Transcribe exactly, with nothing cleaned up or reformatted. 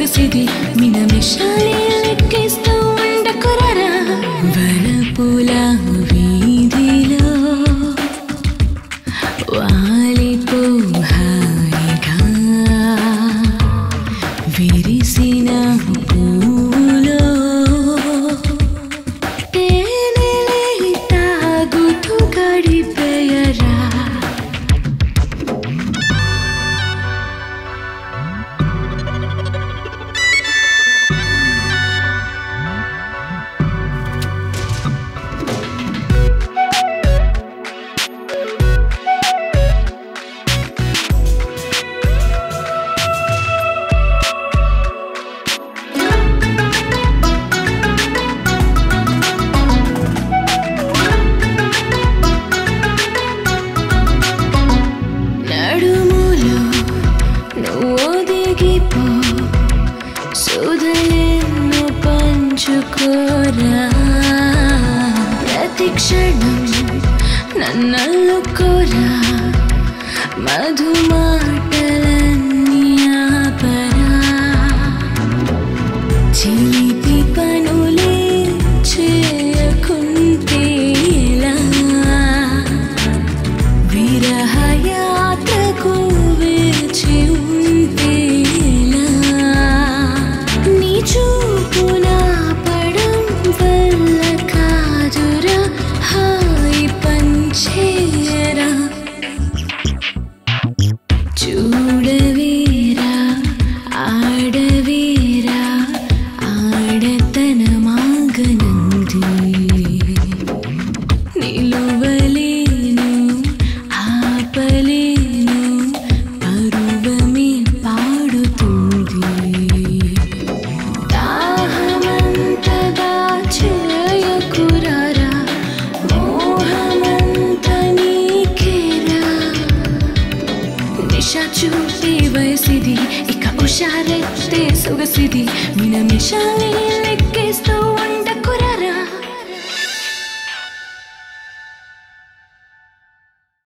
సొగసిది మినమిషాలే లెక్కిస్తూ ఉండకురారా వనపుల వీధిలో వాలిపో హాయిగా విరిసిన పూలో తేనెలే తాగుతూ గడిపేయరా సుధలను పంచుకోరా ప్రతి క్షణం నన్నల్లుకోరా మధుమాటలన్నీ ఆపరా చిలిపి పనులే చేయకుంటే ఎలా విరహ యాత్రకు వేచి ఉంటే చూపు నా పడం వల్ల కాదురా హాయి పంచేయరా చూడవేరా ఆడవేరా ఆడతన మాగనంది నిలువలేను ఆపలేను పరువమే పాడుతుంది చూపే వయసిది ఇక ఉషారెత్తే సొగసిది మినమిషాలే